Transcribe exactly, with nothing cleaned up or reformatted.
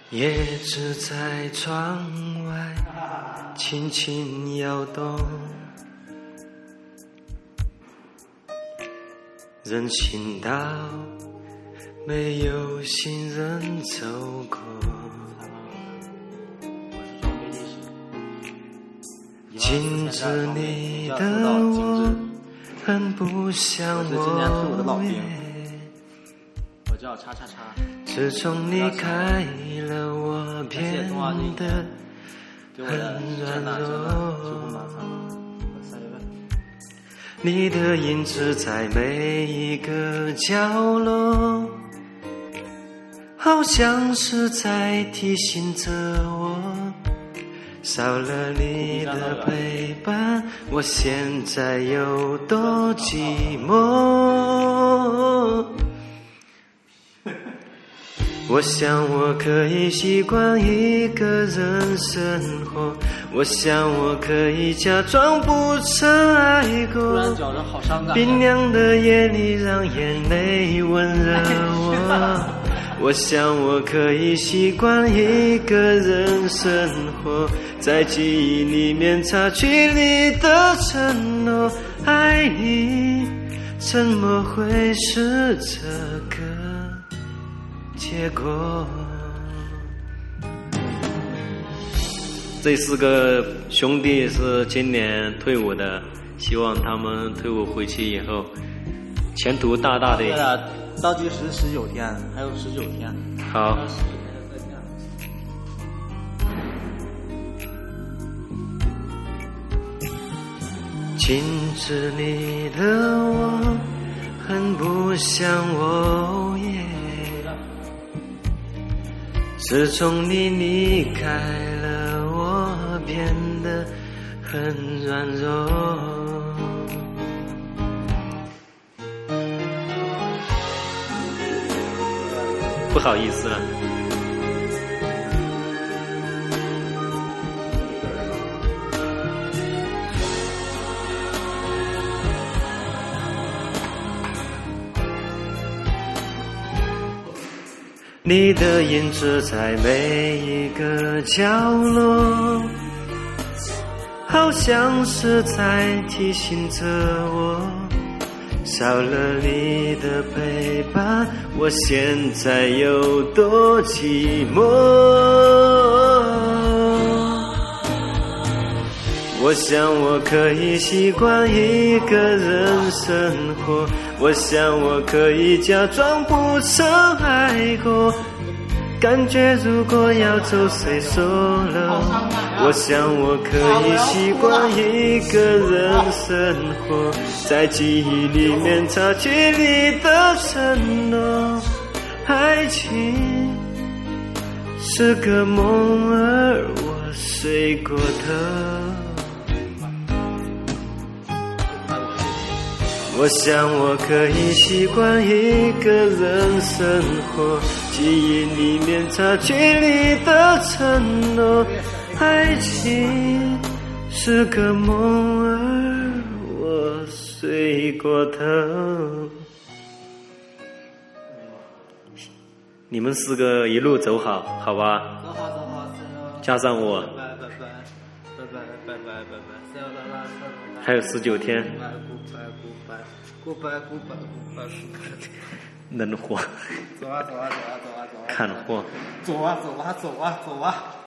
叶子在窗外轻轻摇动，人行道没有行人走过，镜子里的我很不像我耶， 我叫叉叉叉。 自从离开了我变得很软弱，你的影子在每一个角落，好像是在提醒着我，少了你的陪伴，我现在有多寂寞。我想我可以习惯一个人生活，我想我可以假装不曾爱过，冰凉的夜里让眼泪温热我。我想我可以习惯一个人生活，在记忆里面擦去你的承诺，爱你怎么会是这个结果？这四个兄弟是今年退伍的，希望他们退伍回去以后前途大大的。 对了，倒计时十九天，还有十九天。 好。镜子里的我很不像我耶，自从你离开了我变得很软弱，不好意思了。你的影子在每一个角落，好像是在提醒着我，少了你的陪伴，我现在有多寂寞。我想我可以习惯一个人生活，我想我可以假装不曾爱过，感觉如果要走谁说了？我想我可以习惯一个人生活，在记忆里面擦去你的承诺，爱情是个梦儿，我睡过头。我想我可以习惯一个人生活，记忆里面擦去你的承诺，爱情是个梦儿，我睡过头。你们四个一路走好，好吧？ 走好走好， 加上我， 拜拜拜拜拜拜拜拜拜拜， 还有十九天。 Goodbye, goodbye, goodbye, goodbye. 能活。 走啊走啊走啊走啊走啊！ 看货。 走啊走啊走啊走啊！